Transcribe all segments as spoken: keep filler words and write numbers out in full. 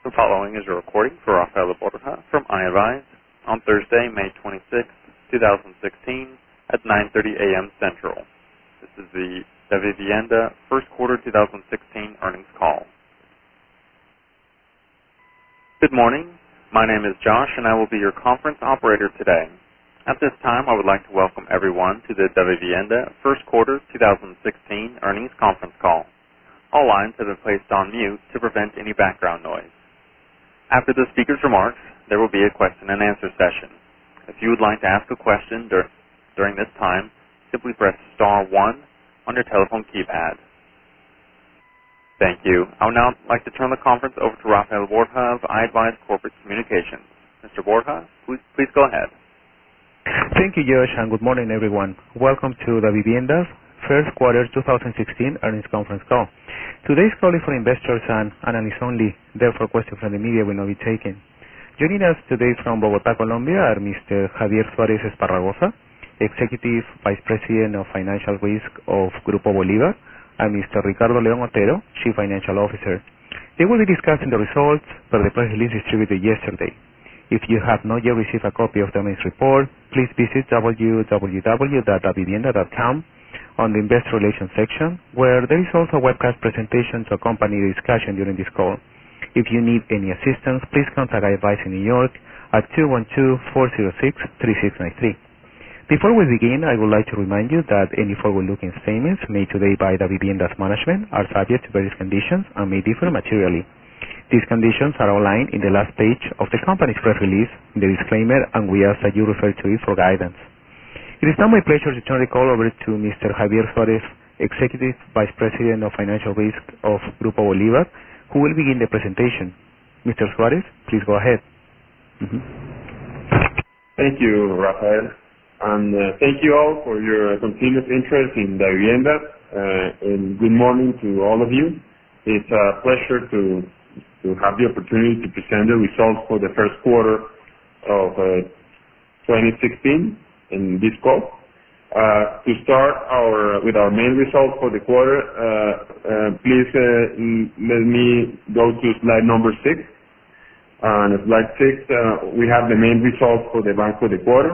The following is a recording for Rafael Borja from iAdvise on Thursday, May twenty-sixth, twenty sixteen at nine thirty a m Central. This is the Davivienda First Quarter twenty sixteen Earnings Call. Good morning. My name is Josh, and I will be your conference operator today. At this time, I would like to welcome everyone to the Davivienda First Quarter twenty sixteen Earnings Conference Call. All lines have been placed on mute to prevent any background noise. After the speaker's remarks, there will be a question and answer session. If you would like to ask a question dur- during this time, simply press star one on your telephone keypad. Thank you. I would now like to turn the conference over to Rafael Borja of iAdvise Corporate Communications. Mister Borja, please, please go ahead. Thank you, Josh, and good morning, everyone. Welcome to Davivienda's First Quarter twenty sixteen Earnings Conference Call. Today's call is for investors and analysts only, therefore questions from the media will not be taken. Joining us today from Bogotá, Colombia are Mister Javier Suárez Esparragoza, Executive Vice President of Financial Risk of Grupo Bolívar, and Mister Ricardo León Otero, Chief Financial Officer. They will be discussing the results per the press release distributed yesterday. If you have not yet received a copy of the earnings report, please visit w w w dot davivienda dot com on the Investor Relations section, where there is also a webcast presentation to accompany the discussion during this call. If you need any assistance, please contact iAdvise in New York at two one two, four zero six, three six nine three. Before we begin, I would like to remind you that any forward-looking statements made today by Davivienda's management are subject to various conditions and may differ materially. These conditions are outlined in the last page of the company's press release, in the disclaimer, and we ask that you refer to it for guidance. It is now my pleasure to turn the call over to Mister Javier Suárez, Executive Vice President of Financial Risk of Grupo Bolívar, who will begin the presentation. Mister Suárez, please go ahead. Mm-hmm. Thank you, Rafael, and uh, thank you all for your continuous interest in Davivienda, uh, and good morning to all of you. It's a pleasure to to have the opportunity to present the results for the first quarter of uh, twenty sixteen. In this call. Uh, to start our with our main results for the quarter, uh, uh, please uh, let me go to slide number six. On slide six, uh, we have the main results for the bank for the quarter.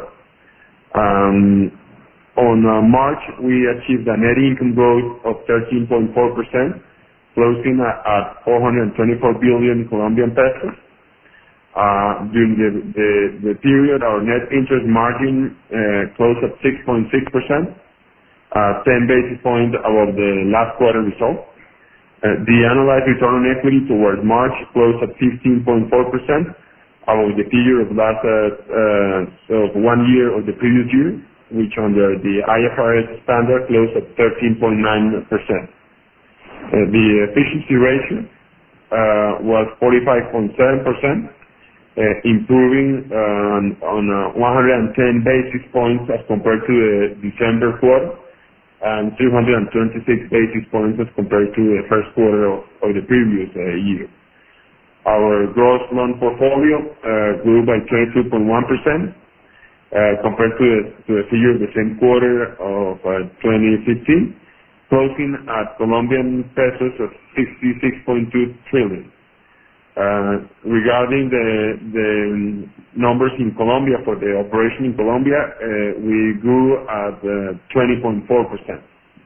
Um, on uh, March, we achieved a net income growth of thirteen point four percent, closing at, at four hundred twenty-four billion Colombian pesos. Uh, during the, the, the period, our net interest margin uh, closed at six point six percent, uh, ten basis points above the last quarter result. Uh, the annualized return on equity towards March closed at fifteen point four percent, above the figure of last uh, uh, of one year of the previous year, which under the I F R S standard closed at thirteen point nine percent. Uh, the efficiency ratio uh, was forty-five point seven percent. Uh, improving uh, on uh, one hundred ten basis points as compared to the December quarter, and two hundred twenty-six basis points as compared to the first quarter of, of the previous uh, year. Our gross loan portfolio uh, grew by twenty-two point one percent uh, compared to the, to the figure of the same quarter of uh, twenty fifteen, closing at Colombian pesos of sixty-six point two trillion. Uh, regarding the, the numbers in Colombia, for the operation in Colombia, uh, we grew at uh, twenty point four percent.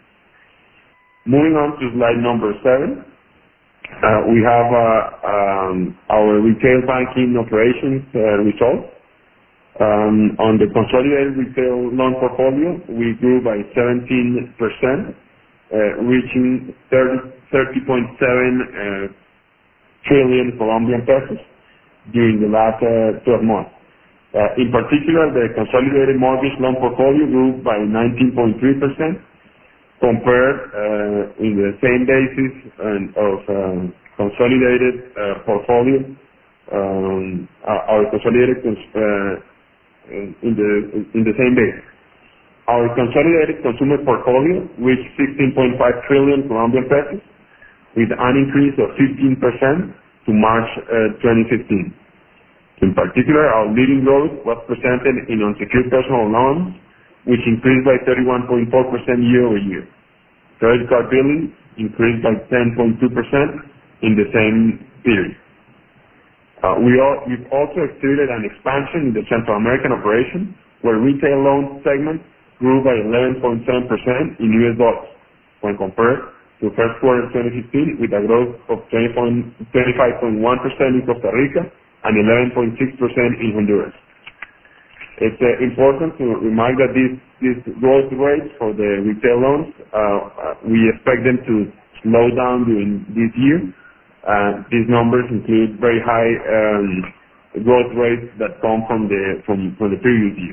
Moving on to slide number seven, uh, we have uh, um, our retail banking operations uh, results. Um, on the consolidated retail loan portfolio, we grew by seventeen percent, uh, reaching thirty point seven uh, trillion Colombian pesos during the last uh, twelve months. Uh, in particular, the consolidated mortgage loan portfolio grew by nineteen point three percent compared uh, in the same basis uh, of um, consolidated uh, portfolio, um, our consolidated cons- uh, in the in the same basis. Our consolidated consumer portfolio reached sixteen point five trillion Colombian pesos, with an increase of fifteen percent to March uh, twenty fifteen. In particular, our leading growth was presented in unsecured personal loans, which increased by thirty-one point four percent year over year. Credit card billing increased by ten point two percent in the same period. Uh, we all, we've also experienced an expansion in the Central American operation, where retail loan segment grew by eleven point seven percent in U S dollars when compared to first quarter twenty fifteen, with a growth of twenty-five point one percent in Costa Rica and eleven point six percent in Honduras. It's uh, important to remark that these, these growth rates for the retail loans, uh, uh, we expect them to slow down during this year. Uh, these numbers include very high um, growth rates that come from the from, from the previous year.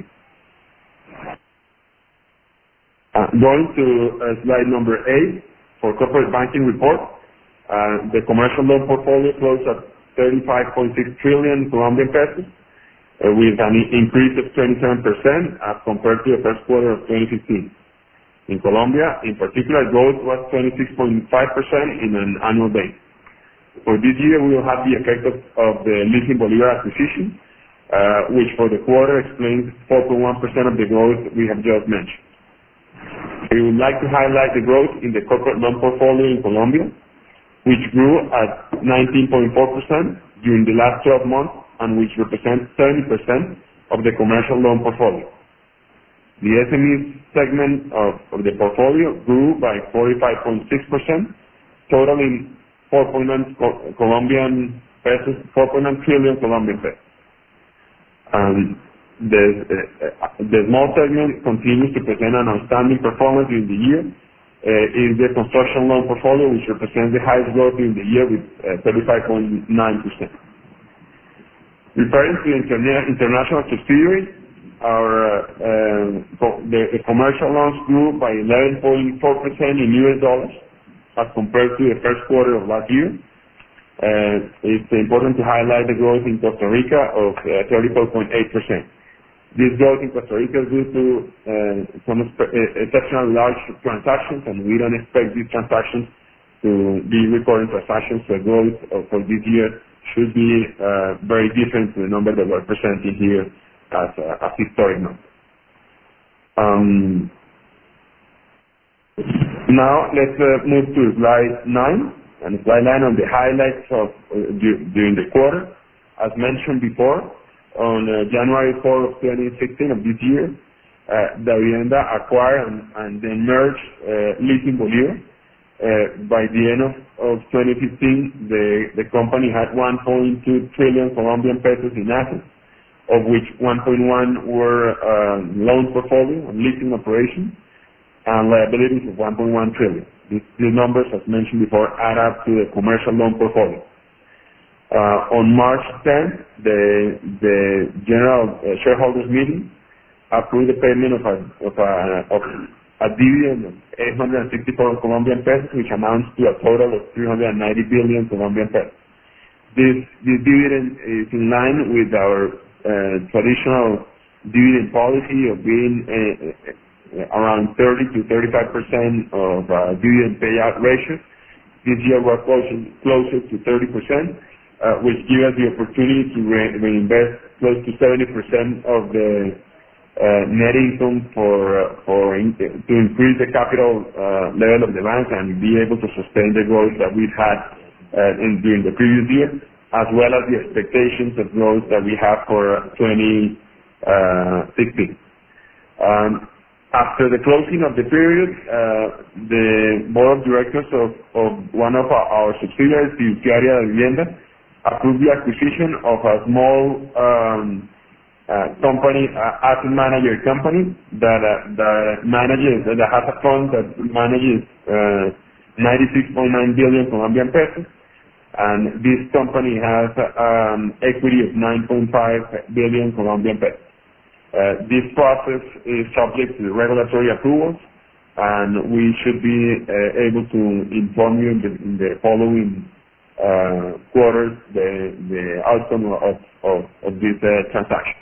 Uh, going to uh, slide number eight for corporate banking report, uh, the commercial loan portfolio closed at thirty-five point six trillion Colombian pesos, uh, with an increase of twenty-seven percent as compared to the first quarter of twenty fifteen. In Colombia, in particular, growth was twenty-six point five percent in an annual basis. For this year, we will have the effect of, of the Leasing Bolivar acquisition, uh, which for the quarter explains four point one percent of the growth we have just mentioned. We would like to highlight the growth in the corporate loan portfolio in Colombia, which grew at nineteen point four percent during the last twelve months and which represents seventy percent of the commercial loan portfolio. The S M E segment of, of the portfolio grew by forty-five point six percent, totaling four point nine Colombian pesos, four point nine trillion Colombian pesos. Um, the, uh, the small segment continues to present an outstanding performance during the year. Uh, is the construction loan portfolio, which represents the highest growth during the year with uh, thirty-five point nine percent. Referring to interna international subsidiaries, our uh, uh, the, the commercial loans grew by eleven point four percent in U S dollars as compared to the first quarter of last year. Uh, it's important to highlight the growth in Costa Rica of uh, thirty-four point eight percent. This growth in Costa Rica is due to uh, some uh, exceptional large transactions, and we don't expect these transactions to be recurring transactions. So growth of, for this year should be uh, very different to the number that we're presenting here as a, a historic number. Um, now let's uh, move to slide nine, and slide nine on the highlights of uh, du during the quarter. As mentioned before, on uh, January fourth of twenty sixteen of this year, uh, Davivienda acquired and, and then merged uh, Leasing Bolivar. Uh, by the end of, of twenty fifteen, the, the company had one point two trillion Colombian pesos in assets, of which one point one were uh, loan portfolio and leasing operations, and liabilities of one point one trillion. These, these numbers, as mentioned before, add up to the commercial loan portfolio. Uh, on March tenth, the, the general uh, shareholders meeting approved the payment of a, of a, of a dividend of eight hundred sixty-four Colombian pesos, which amounts to a total of three hundred ninety billion Colombian pesos. This, this dividend is in line with our uh, traditional dividend policy of being uh, around thirty to thirty-five percent of uh, dividend payout ratio. This year we're closer, closer to thirty percent. Uh, which give us the opportunity to re reinvest close to seventy percent of the uh, net income for uh, for in to increase the capital uh, level of the bank and be able to sustain the growth that we've had uh, in, during the previous year, as well as the expectations of growth that we have for twenty sixteen. Um, after the closing of the period, uh, the board of directors of, of one of our, our subsidiaries, Fiduciaria Davivienda, approved the acquisition of a small um, uh, company, uh, asset manager company that uh, that manages that has a fund that manages uh, ninety-six point nine billion Colombian pesos, and this company has um, equity of nine point five billion Colombian pesos. Uh, this process is subject to regulatory approvals, and we should be uh, able to inform you in the, in the following Uh, quarters the, the outcome of, of, of this uh, transaction.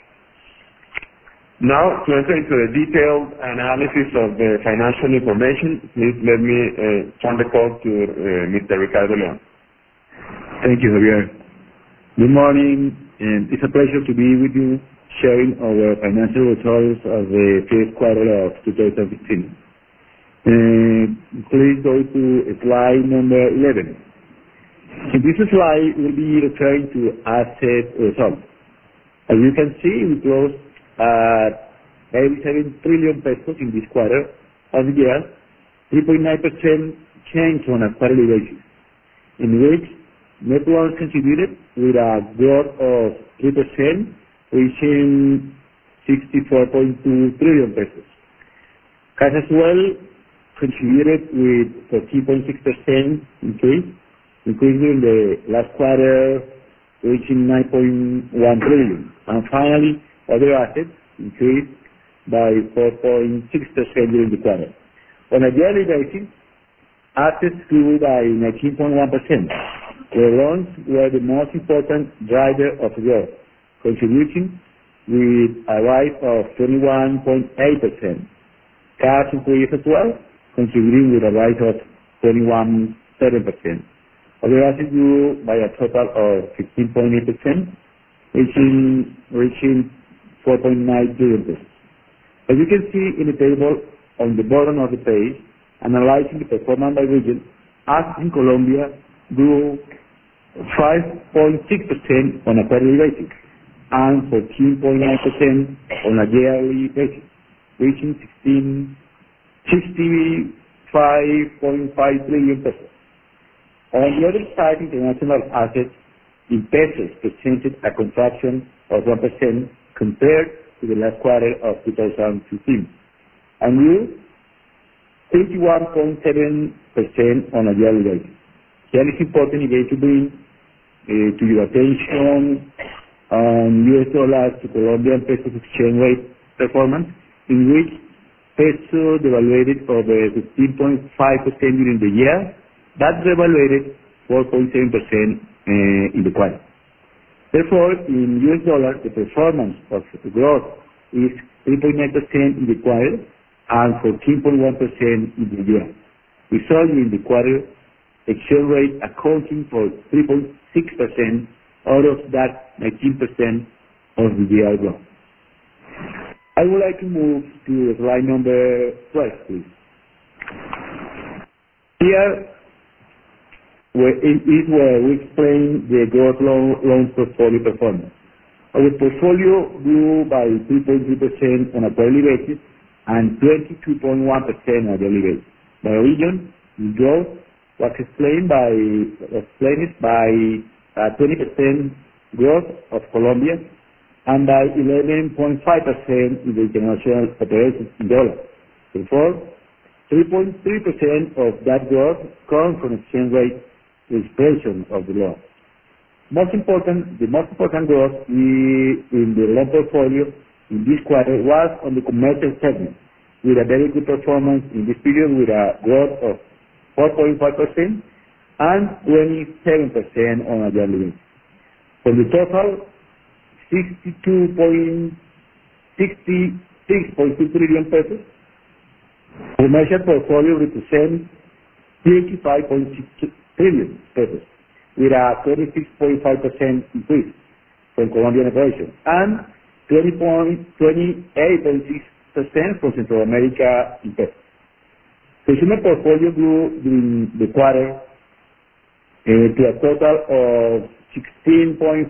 Now, to enter into the detailed analysis of the financial information, please let me uh, turn the call to uh, Mister Ricardo Leon. Thank you, Javier. Good morning, and it's a pleasure to be with you sharing our financial results of the first quarter of two thousand sixteen. Uh, please go to slide number eleven. In this slide, we'll be referring to asset results. As you can see, we closed at eighty-seven trillion pesos in this quarter of the year, three point nine percent change on a quarterly basis, in which net loans contributed with a growth of three percent, reaching sixty-four point two trillion pesos. Cash as well contributed with thirteen point six percent increase, increase during the last quarter, reaching nine point one trillion. And finally, other assets increased by four point six percent during the quarter. On a yearly basis, assets grew by nineteen point one percent. The loans were the most important driver of growth, contributing with a rise of twenty-one point eight percent. Cash increased as well, contributing with a rise of twenty-one point seven percent. Other assets grew by a total of fifteen point eight percent, reaching, reaching four point nine billion pesos. As you can see in the table on the bottom of the page, analyzing the performance by region, assets in Colombia grew five point six percent on a quarterly basis and fourteen point nine percent on a yearly basis, reaching sixty-five point five trillion pesos. On the other side, international assets in pesos presented a contraction of one percent compared to the last quarter of two thousand fifteen, and grew thirty-one point seven percent on a yearly basis. Here it's important again to bring uh, to your attention on U S dollars to Colombian pesos exchange rate performance, in which peso devaluated over fifteen point five percent during the year, but devaluated four point seven percent uh, in the quarter. Therefore, in U S dollars, the performance of the growth is three point nine percent in the quarter and fourteen point one percent in the year, resulting in the quarter exchange rate accounting for three point six percent out of that nineteen percent of the year growth. I would like to move to slide number twelve, please. Here, where it is where we explain the growth loan, loan portfolio performance. Our portfolio grew by three point three percent on a quarterly basis and twenty-two point one percent on a yearly basis. By region, the growth was explained by explained by uh, twenty percent growth of Colombia and by eleven point five percent in the international operations in dollars. Therefore, three point three percent of that growth comes from exchange rate expression of the loan. Most important, the most important growth in the loan portfolio in this quarter was on the commercial segment, with a very good performance in this period with a growth of four point five percent and twenty-seven percent on a yearly basis. From the total, sixty-two point six two trillion pesos, commercial portfolio represents thirty-five point six trillion pesos, with a twenty-six point five percent increase from Colombian operations and twenty-eight point six percent from Central America in pesos. Consumer portfolio grew during the quarter uh, to a total of sixteen point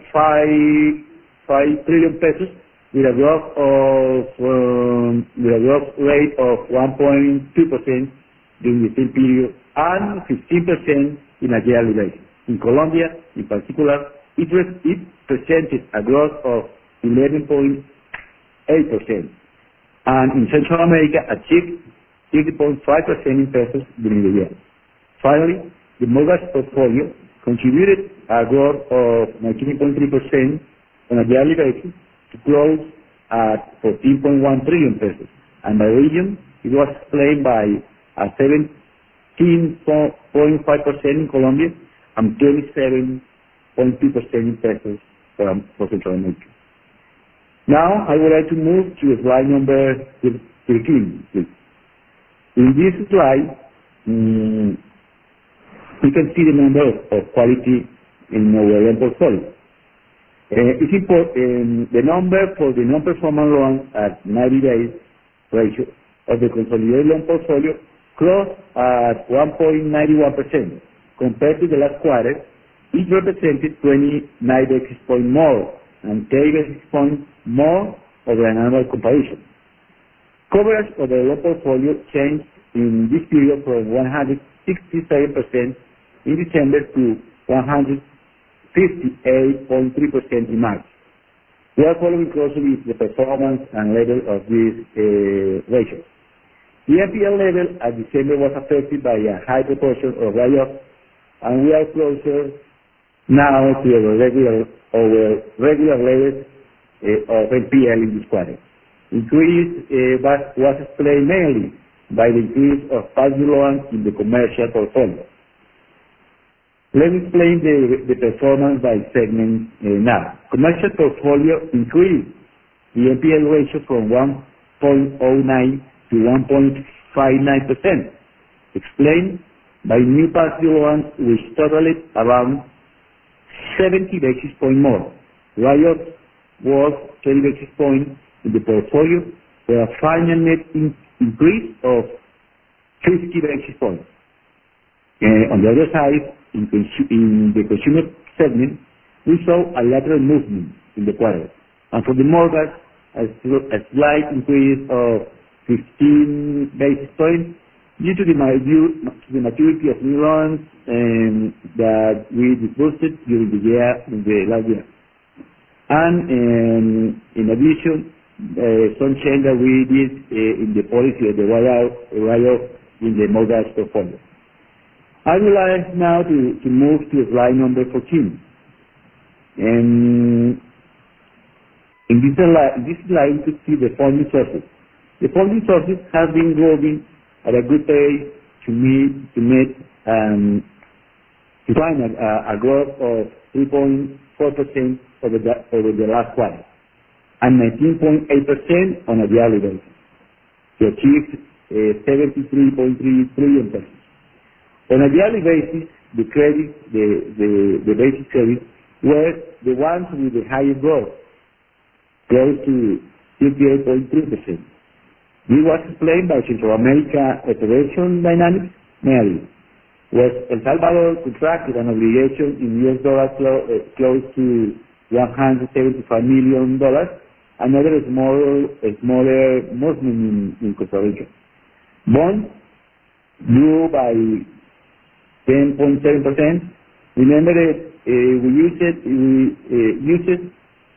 five trillion pesos, with a growth of um, with a growth rate of one point two percent during the same period and fifteen percent in a yearly basis. In Colombia, in particular, it, it presented a growth of eleven point eight percent, and in Central America achieved thirty point five percent in pesos during the year. Finally, the mortgage portfolio contributed a growth of nineteen point three percent on a yearly basis to close at fourteen point one trillion pesos, and by region, it was explained by a seventeen point five percent in Colombia and twenty-seven point two percent in pesos for, for Central America. Now, I would like to move to slide number thirteen, please. In this slide, um, we can see the number of, of quality in our loan portfolio. Uh, it's important, um, the number for the non-performing loans at ninety days ratio of the consolidated loan portfolio closed at one point nine one percent compared to the last quarter, it represented twenty-nine basis points more and ten basis points more over an annual comparison. Coverage of the loan portfolio changed in this period from one hundred sixty-seven percent in December to one hundred fifty-eight point three percent in March. We are following closely the performance and level of these uh, ratios. The N P L level at December was affected by a high proportion of write-offs, and we are closer now to our regular, our regular levels uh, of N P L in this quarter. Increase uh, was, was explained mainly by the increase of past due loans in the commercial portfolio. Let me explain the, the performance by segment uh, now. Commercial portfolio increased the N P L ratio from one point zero nine to one point five nine percent, explained by new past due loans which totaled around seventy basis points more. Write-offs was twenty basis points in the portfolio, with a final net in increase of fifty basis points. Uh, on the other side, in, in the consumer segment, we saw a lateral movement in the quarter, and for the mortgage, a, a slight increase of fifteen basis points due to the, to the maturity of new loans um, that we disbursed during the year, in the last year. And um, in addition, uh, some change that we did uh, in the policy of the write-off in the mortgage portfolio. I would like now to, to move to slide number fourteen. And in this slide, in this slide, you can see the funding sources. The funding sources have been growing at a good pace to meet, to meet, um, to find a, a growth of three point four percent over the, over the last quarter, and nineteen point eight percent on a yearly basis, to achieve uh, seventy-three point three trillion pesos. On a yearly basis, the credit, the, the, the basic credit, were the ones with the highest growth, close to fifty-eight point three percent. This was explained by Central America operation dynamics, mainly. Was El Salvador contracted an obligation in U S dollars clo uh, close to one hundred seventy-five million dollars, another small, a smaller movement in, in Costa Rica. Bonds grew by ten point seven percent. Remember that uh, we used it, we uh, used it,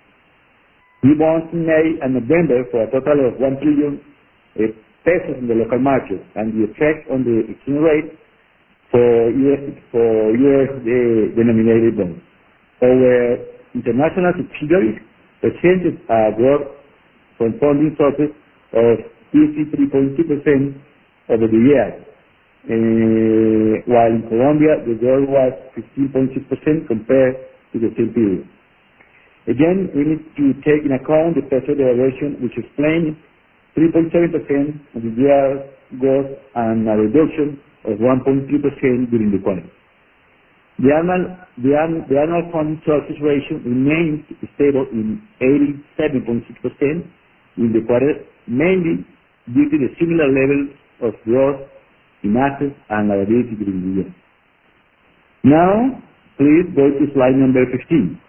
we bonds in May and November for a total of one trillion uh, pesos in the local market, and the effect on the exchange rate for U S for U S uh, denominated bonds. Our international subsidiaries presented a growth from funding sources of fifty-three point two percent over the year. Uh, while in Colombia, the growth was fifteen point six percent compared to the same period. Again, we need to take in account the peso devaluation, which explained three point seven percent of the year growth and a reduction of one point two percent during the quarter. The annual, the, annual, the annual funding sources ratio remains stable in eighty-seven point six percent in the quarter, mainly due to the similar levels of growth in assets and liability during the year. Now, please go to slide number fifteen.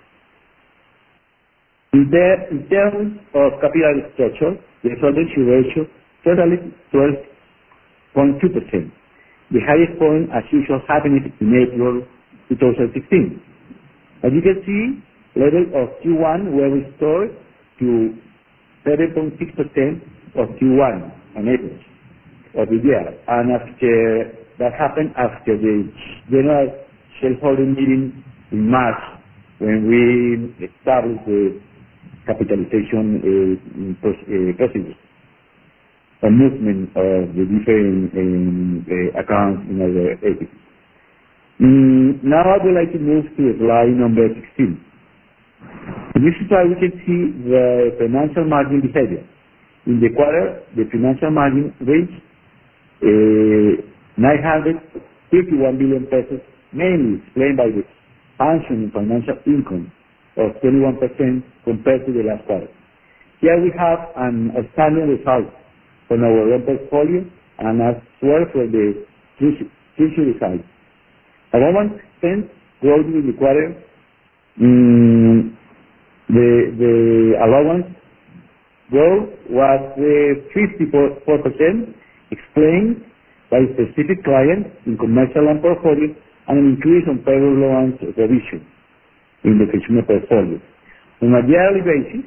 In, the, in terms of capital structure, the solvency ratio totaled twelve point two percent, the highest point as usual happened in April twenty sixteen. As you can see, levels of Q one were restored to seven point six percent of Q one on average of the year, and after that happened after the general shareholder meeting in March, when we established the capitalization uh, uh, procedures, a movement of the different um, uh, accounts in our equity. Mm, now I would like to move to slide number sixteen. In this slide we can see the financial margin behavior. In the quarter, the financial margin reached Uh, nine hundred fifty-one billion pesos, mainly explained by the expansion in financial income of twenty-one percent compared to the last quarter. Here we have an outstanding result from our loan portfolio and as well for the treasury side. A moment spent growth during the quarter, um, the, the allowance growth was uh, fifty-four percent, explained by specific clients in commercial loan portfolio and an increase on payroll loans provision in the consumer portfolio. On a yearly basis,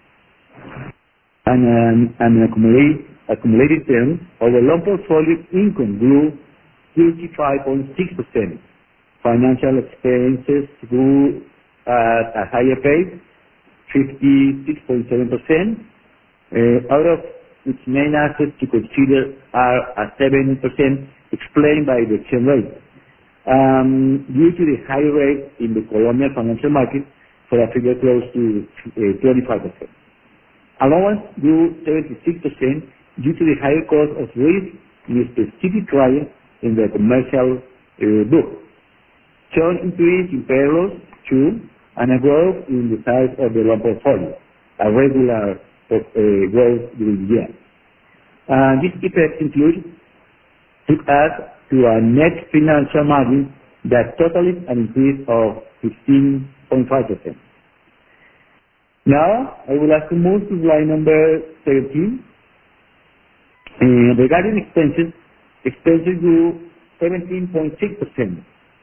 and an, an accumulated, accumulated term, our loan portfolio income grew thirty-five point six percent. Financial expenses grew at a higher pace, fifty-six point seven percent. Uh, out of its main assets to consider are at seven percent, explained by the exchange rate. Um, due to the high rate in the Colombian financial market, for a figure close to uh, twenty-five percent. Allowance grew seventy-six percent due to the higher cost of risk in a specific client in the commercial uh, book. Shown increase in payrolls, too, and a growth in the size of the loan portfolio, a regular uh, growth during the year. Uh, these effects include took us to a net financial margin that totaled an increase of fifteen point five percent. Now, I would like to move to slide number seventeen. Uh, regarding expenses, expenses grew seventeen point six percent.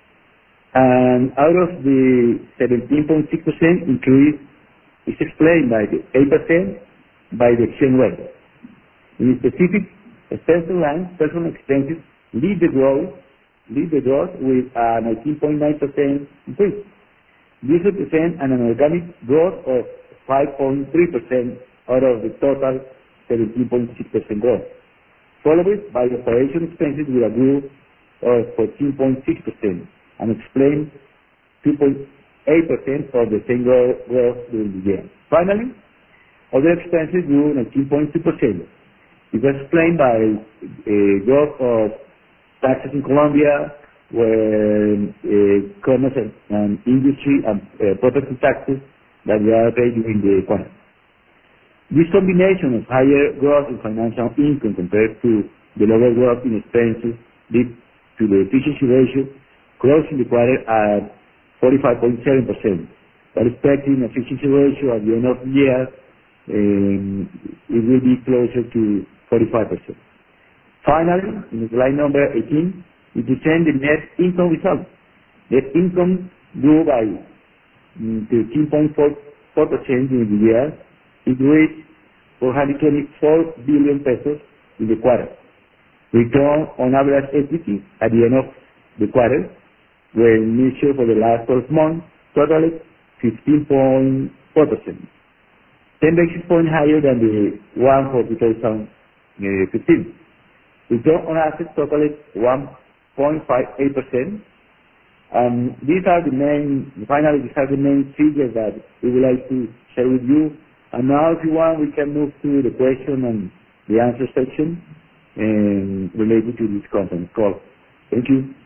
And out of the seventeen point six percent increase is explained by the eight percent by the exchange rate. In specific expense lines, personal expenses lead the growth, lead the growth with a nineteen point nine percent increase. This represents an organic growth of five point three percent out of the total seventeen point six percent growth, followed by operation expenses with a growth of fourteen point six percent and explain two point eight percent of the same growth during the year. Finally, other expenses grew nineteen point two percent. It was explained by a growth of taxes in Colombia, where uh, commerce and, and industry and uh, property taxes that we are paid during the quarter. This combination of higher growth in financial income compared to the lower growth in expenses led to the efficiency ratio closing the quarter at forty-five point seven percent. But expecting efficiency ratio at the end of the year, um, it will be closer to forty-five percent. Finally, in slide number eighteen, we present the net income result. Net income grew by thirteen point four percent during the year. It reached four hundred twenty-four billion pesos in the quarter. Return on average equity at the end of the quarter, when measured for the last twelve months, totaled fifteen point four percent. ten basis points higher than the one for two thousand fifteen. Return on assets totaled one point five eight percent. Um, these are the main, finally, these are the main figures that we would like to share with you. And now, if you want, we can move to the question and the answer section um, related to this conference call. Thank you.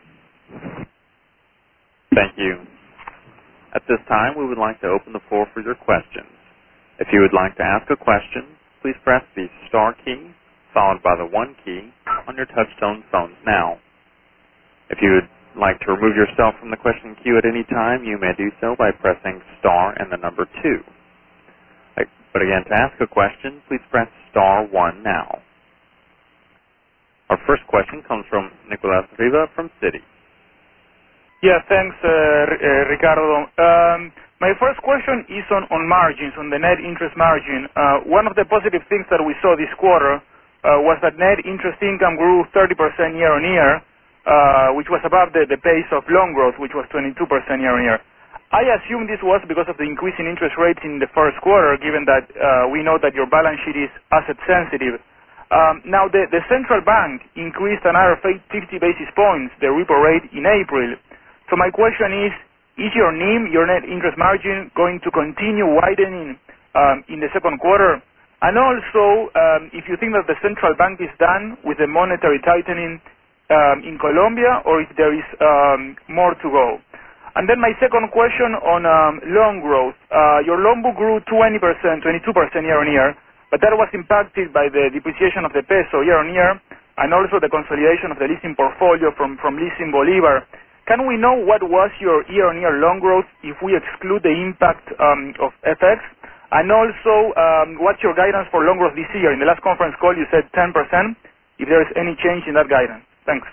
Thank you. At this time, we would like to open the floor for your questions. If you would like to ask a question, please press the star key followed by the one key on your touch-tone phones now. If you would like to remove yourself from the question queue at any time, you may do so by pressing star and the number two. But again, to ask a question, please press star one now. Our first question comes from Nicolas Riva from Citi. Yeah, thanks, uh, uh, Ricardo. Um, my first question is on, on margins, on the net interest margin. Uh, one of the positive things that we saw this quarter uh, was that net interest income grew thirty percent year on year, uh, which was above the, the pace of loan growth, which was twenty-two percent year on year. I assume this was because of the increase in interest rates in the first quarter, given that uh, we know that your balance sheet is asset sensitive. Um, now, the, the central bank increased another fifty basis points, the repo rate, in April. So my question is, is your N I M, your net interest margin, going to continue widening um, in the second quarter? And also, um, if you think that the central bank is done with the monetary tightening um, in Colombia, or if there is um, more to go. And then my second question on um, loan growth. Uh, your loan book grew twenty percent, twenty-two percent year on year, but that was impacted by the depreciation of the peso year on year, and also the consolidation of the leasing portfolio from, from Leasing Bolivar. can we know what was your year-on-year loan growth if we exclude the impact um, of F X? And also, um, what's your guidance for loan growth this year? In the last conference call, you said ten percent. If there is any change in that guidance. Thanks.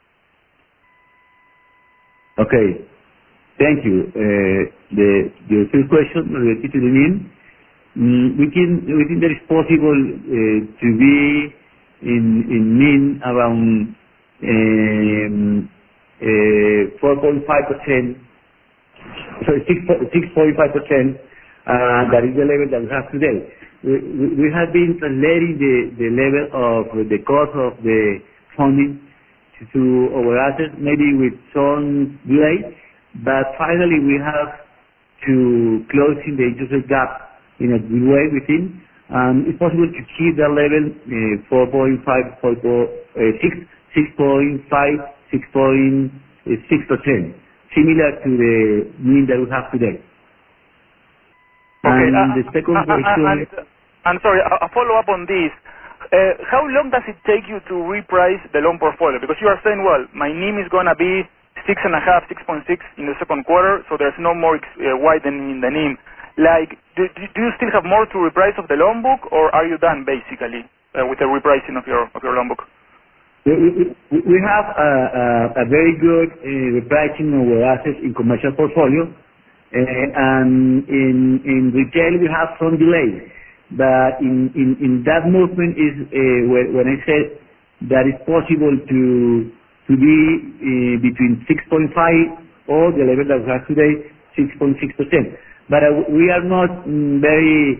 Okay. Thank you. Uh, the Your first question related to the NIM, mm, we think we think that it's possible uh, to be in in NIM around um, uh, four point five percent, sorry, six point five percent. Uh, that is the level that we have today. We, we, we have been translating the, the level of the cost of the funding to, to our assets, maybe with some delay, but finally we have to close in the interest rate gap in a good way within. Um, it's possible to keep that level uh, four point five, six point five, six point six percent, similar to the mean that we have today. Okay. And uh, the second uh, question... Uh, and, and sorry, a, a follow-up on this. Uh, how long does it take you to reprice the loan portfolio? Because you are saying, well, my NIM is going to be six point five, six point six in the second quarter, so there's no more uh, widening in the NIM. Like, do, do you still have more to reprice of the loan book, or are you done, basically, uh, with the repricing of your, of your loan book? We, we, we have a, a, a very good uh, repricing of our assets in commercial portfolio. Uh, and in, in retail we have some delay, but in, in, in that movement is uh, when, when I said that it's possible to to be uh, between six point five or the level that we have today, six point six percent. But uh, we are not mm, very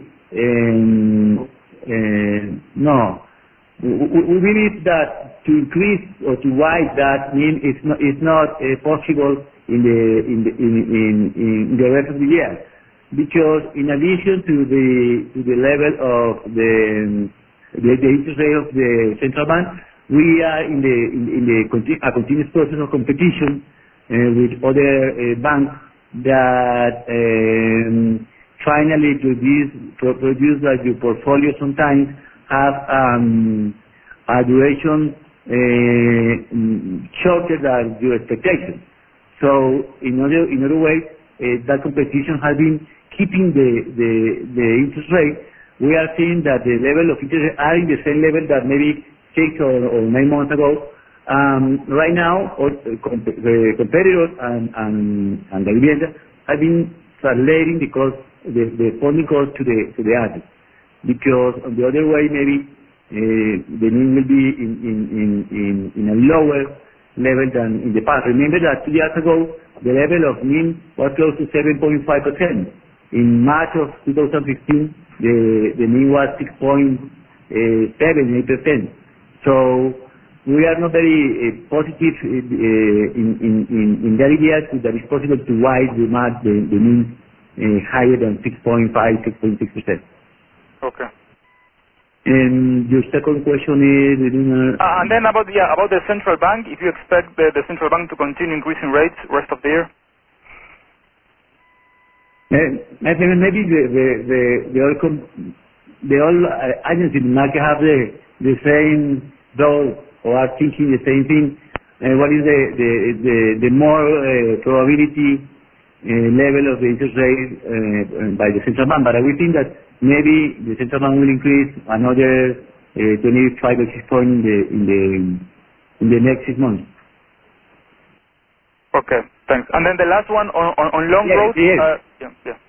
um, uh, no. We, we believe that to increase or to widen that mean it's not it's not uh, possible in the in the in, in, in the rest of the year, because in addition to the to the level of the the, the interest rate of the central bank, we are in the in, in the conti- a continuous process of competition uh, with other uh, banks that um, finally produce pro- produce that your portfolio sometimes have um, a duration uh, shorter than your expectations. So in other in other ways, uh, that competition has been keeping the, the the interest rate. We are seeing that the level of interest are in the same level that maybe six or, or nine months ago. Um, right now, all, uh, comp- the competitors and and and the Davivienda have been translating the cost, the, the funding cost to the to the assets, because on the other way maybe uh, the NIM will be in in in in, in a lower level than in the past. Remember that two years ago, the level of NIM was close to seven point five percent. In March of two thousand fifteen, the, the NIM was six point seven, eight percent. So we are not very uh, positive uh, in, in, in, in that idea that it's possible to widen the, the, the NIM uh, higher than six point five, six point six percent. Okay. And your second question is... Uh, and then about yeah about the central bank, if you expect the, the central bank to continue increasing rates rest of the year? Uh, I think maybe the the the, the all com- the all uh, agencies in the market have the the same goal or are thinking the same thing. Uh, what is the the the, the more uh, probability uh, level of the interest rate uh, by the central bank? But we think that maybe the central bank will increase another uh, twenty-five basis points in the in the in the next six months. Okay, thanks. And then the last one on on, on loan yes, growth. Yes. Uh, yeah, yeah.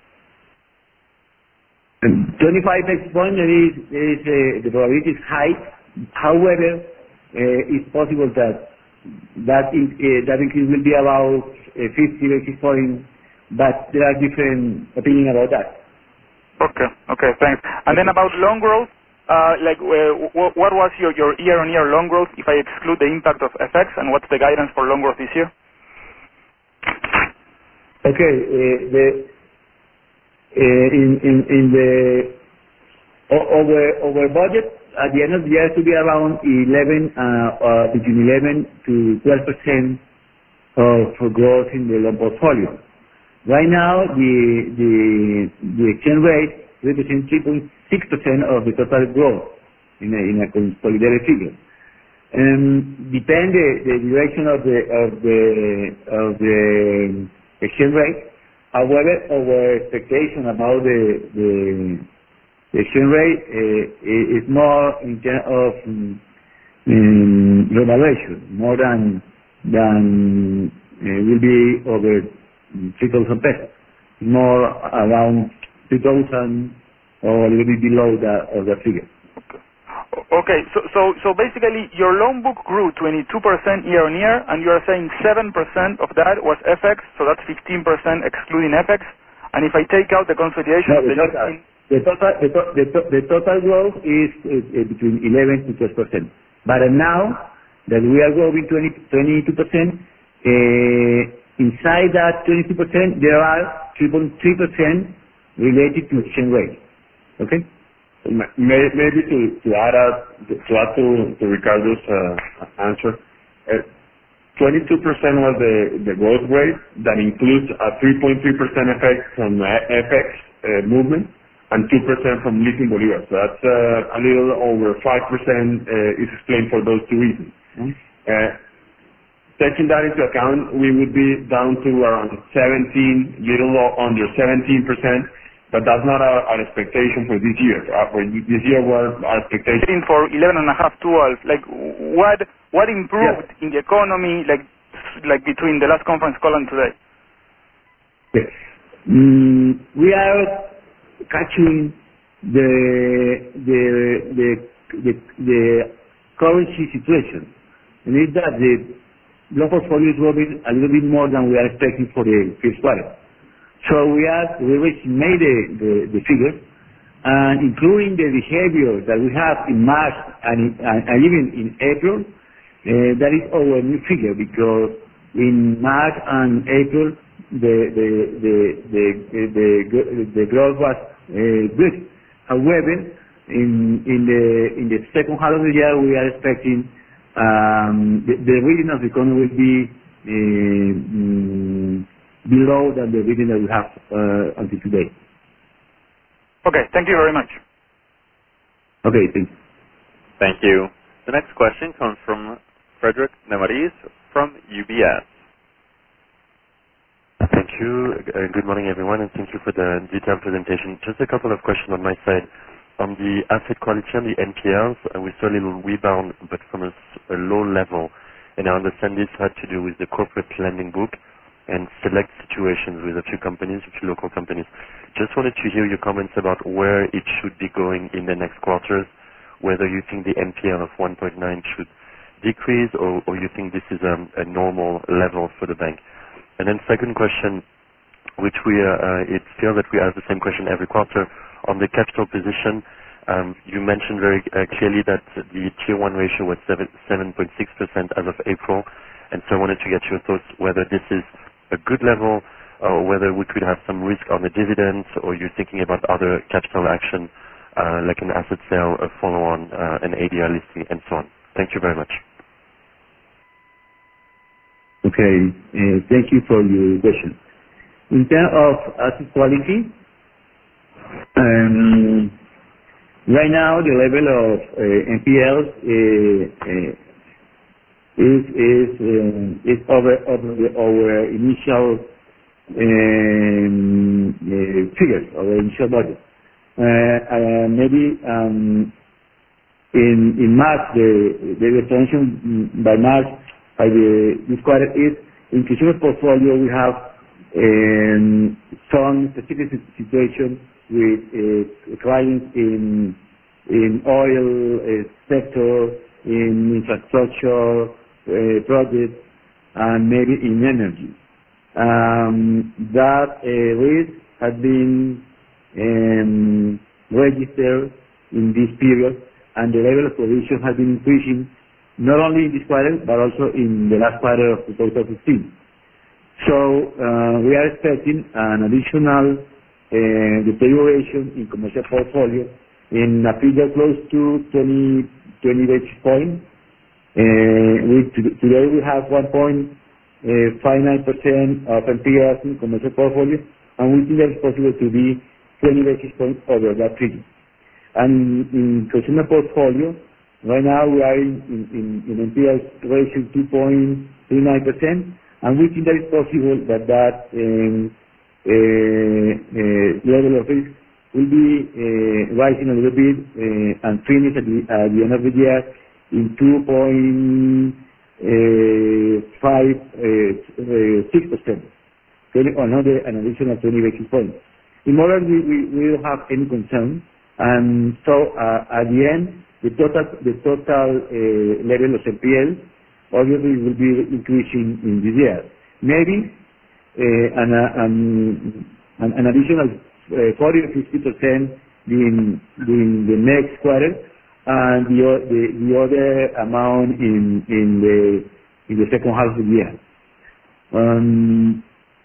twenty-five basis points is is uh, the probability is high. However, uh, it's possible that that in, uh, that increase will be about uh, fifty basis points, but there are different opinions about that. Okay. Okay. Thanks. And then about loan growth, uh, like uh, w- what was your, your year-on-year loan growth if I exclude the impact of F X, and what's the guidance for loan growth this year? Okay. Uh, the uh, in in in the o- over over budget at the end of the year to be around eleven uh, uh, between eleven to twelve percent of growth in the loan portfolio. Right now, the the the exchange rate represents three point six percent of the total growth in a in a consolidated figure. Um, depend the, the direction of the of the of the exchange rate. However, our expectation about the the, the exchange rate uh, is more in terms of um, revaluation, more than than uh, will be over three thousand pesos, more around two thousand or a little bit below that of the figure. Okay, so so so basically your loan book grew twenty-two percent year on year, and you are saying seven percent of that was F X, so that's fifteen percent excluding F X. And if I take out the consolidation No, of the, the total, the total the, to, the, to, the total growth is uh, between eleven to twelve percent. But uh, now that we are growing twenty, twenty-two percent, uh, inside that twenty-two percent there are three point three percent related to exchange rate. Okay. Maybe to, to add up, to add to, to Ricardo's uh, answer, uh, twenty-two percent was the, the growth rate. That includes a three point three percent effect from F X uh, movement and two percent from leasing Bolivar. So that's uh, a little over five percent uh, is explained for those two reasons. Mm-hmm. uh, taking that into account, we would be down to around seventeen, little under seventeen percent. But that's not our, our expectation for this year. Uh, for this year, was our expectation for eleven and a half, twelve. Like, what what improved yes. in the economy, like like between the last conference call and today? Yes. Mm, we are catching the the the the, the currency situation, and it's that the loan portfolio is growing a little bit more than we are expecting for the first quarter. So we are we made the, the, the figures, and including the behavior that we have in March and, and, and even in April, uh, that is our new figure, because in March and April the the the the the, the, the growth was uh, good. However, in in the in the second half of the year we are expecting um, the, the reading of the economy will be uh, um, below than the reading that we have uh, until today. Okay, thank you very much. Okay, thank you. Thank you. The next question comes from Frederick Nemariz from U B S. Thank you. Uh, good morning, everyone, and thank you for the detailed presentation. Just a couple of questions on my side. On the asset quality and the N P Ls, uh, we saw a little rebound, but from a, a low level, and I understand this had to do with the corporate lending book and select situations with a few companies, a few local companies. Just wanted to hear your comments about where it should be going in the next quarters, whether you think the N P L of one point nine should decrease, or, or you think this is a, a normal level for the bank. And then second question, which we, uh, it feels that we ask the same question every quarter, on the capital position. Um, you mentioned very uh, clearly that the Tier one ratio was seven point six percent as of April, and so I wanted to get your thoughts whether this is a good level, or whether we could have some risk on the dividends, or you're thinking about other capital action, uh, like an asset sale, a follow-on, uh, an A D R listing, and so on. Thank you very much. Okay, uh, thank you for your question. In terms of asset quality, um, right now the level of uh, N P Ls uh, uh, is is um, is over over the, our initial um, uh, figures, our initial budget. Uh, uh, maybe um, in in March the the retention by March by the this quarter is in consumer portfolio we have um, some specific situation with uh, clients in in oil uh, sector, in infrastructure uh, projects, and maybe in energy. Um, that uh, risk has been um, registered in this period, and the level of provision has been increasing not only in this quarter but also in the last quarter of two thousand fifteen. So uh, we are expecting an additional uh, deterioration in commercial portfolio in a figure close to twenty, twenty basis points. Uh, we, today we have one point five nine percent of N P Ls in commercial portfolio, and we think that it's possible to be twenty basis points over that figure. And in consumer portfolio, Right now we are in, in, in N P L ratio two point three nine percent, and we think that it's possible that that um, uh, uh, level of risk will be uh, rising a little bit uh, and finish at the, at the end of the year in two point five six percent, another an additional twenty basis points. In model, we, we, we don't have any concern, and so uh, at the end, the total the total uh, level of N P L obviously will be increasing in this year. Maybe uh, an, uh, an, an, an additional uh, forty or fifty percent in in the next quarter, and the o- the, the other amount in in the in the second half of the year. Um,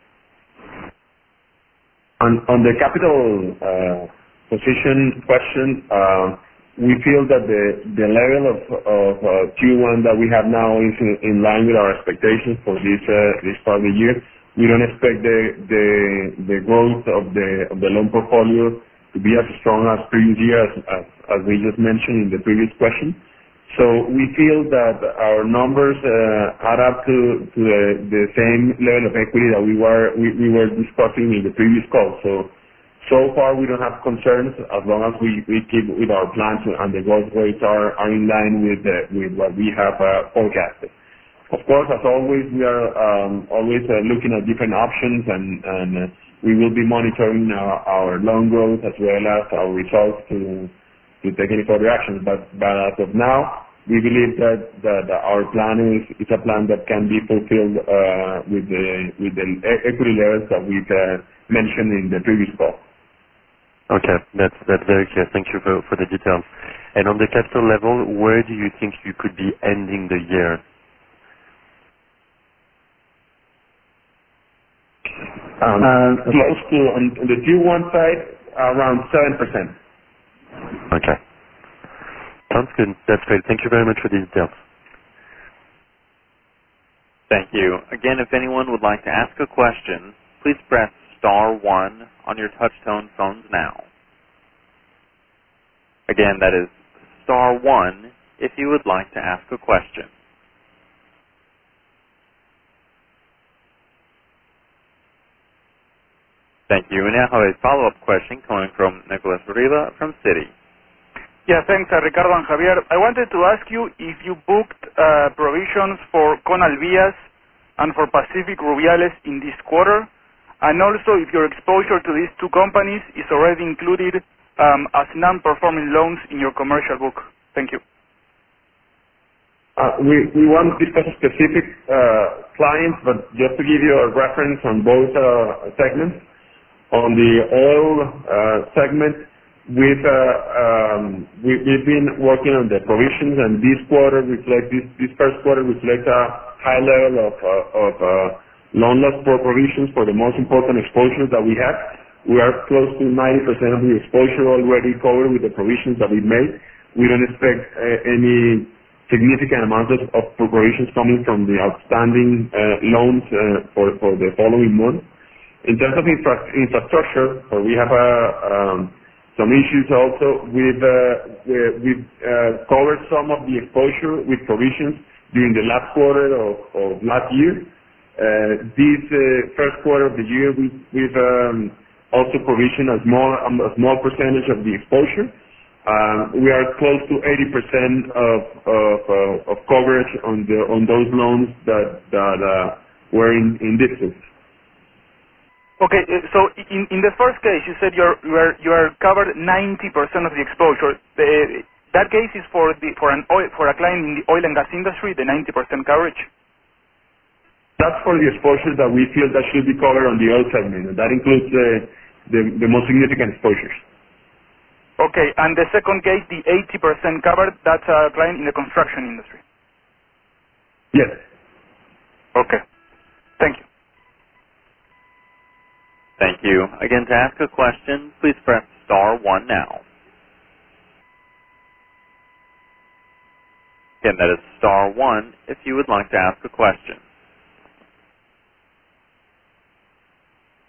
On on the capital uh, position question, uh, we feel that the the level of of uh, Tier one that we have now is in in line with our expectations for this uh, this part of the year. We don't expect the the the growth of the of the loan portfolio to be as strong as previous year, as as as we just mentioned in the previous question. So we feel that our numbers uh, add up to, to the, the same level of equity that we were we, we were discussing in the previous call. So so far we don't have concerns as long as we, we keep with our plans and the growth rates are, are in line with uh, with what we have uh, forecasted. Of course, as always, we are um, always uh, looking at different options, and, and uh, we will be monitoring our, our loan growth as well as our results to to take any further actions. But, but as of now, we believe that, that our plan is, is a plan that can be fulfilled uh, with the with the e- equity levels that we've uh, mentioned in the previous call. Okay, that's that's very clear. Thank you for, for the details. And on the capital level, where do you think you could be ending the year? Um, uh, close to, on the Tier one side, around seven percent. Okay. Sounds good. That's great. Thank you very much for the details. Thank you. Again, if anyone would like to ask a question, please press star one on your touch-tone phones now. Again, that is star one if you would like to ask a question. Thank you. We now have a follow-up question coming from Nicolas Riva from Citi. Yeah, thanks, uh, Ricardo and Javier. I wanted to ask you if you booked uh, provisions for Conalvías and for Pacific Rubiales in this quarter, and also if your exposure to these two companies is already included um, as non-performing loans in your commercial book. Thank you. Uh, we, we won't discuss specific uh, clients, but just to give you a reference on both uh, segments. On the oil uh, segment, we've, uh, um, we, we've been working on the provisions, and this quarter reflects, this, this first quarter reflects a high level of, uh, of uh, loan loss for provisions for the most important exposures that we have. We are close to ninety percent of the exposure already covered with the provisions that we made. We don't expect uh, any significant amounts of, of provisions coming from the outstanding uh, loans uh, for, for the following month. In terms of infra- infrastructure, uh, we have uh, um, some issues also. We've, uh, we've uh, covered some of the exposure with provisions during the last quarter of, of last year. Uh, this uh, first quarter of the year, we, we've um, also provisioned a small, um, a small percentage of the exposure. Um, we are close to eighty percent of, of, uh, of coverage on, the, on those loans that, that uh, were in, in dispute. Okay, uh, so in, in the first case, you said you're, you are you are covered ninety percent of the exposure. The, that case is for the for an oil, for a client in the oil and gas industry, the ninety percent coverage. That's for the exposure that we feel that should be covered on the oil segment, and that includes the the, the most significant exposures. Okay, and the second case, the eighty percent covered, that's a client in the construction industry. Yes. Okay, thank you. Thank you. Again, to ask a question, please press star one now. Again, that is star one if you would like to ask a question.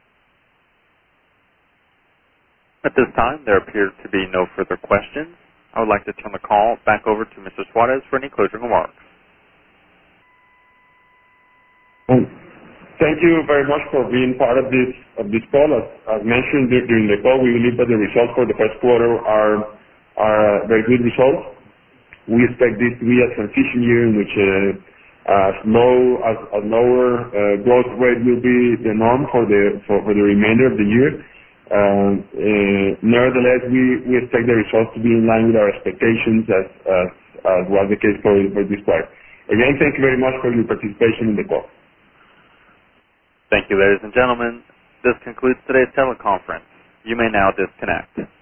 At this time, there appears to be no further questions. I would like to turn the call back over to Mister Suarez for any closing remarks. Thank you very much for being part of this of this call. As, as mentioned during the call, we believe that the results for the first quarter are are very good results. We expect this to be a transition year in which uh, a slow, a, a lower uh, growth rate will be the norm for the for, for the remainder of the year. Uh, uh, nevertheless, we, we expect the results to be in line with our expectations, as as, as was the case for, for this quarter. Again, thank you very much for your participation in the call. Thank you, ladies and gentlemen. This concludes today's teleconference. You may now disconnect.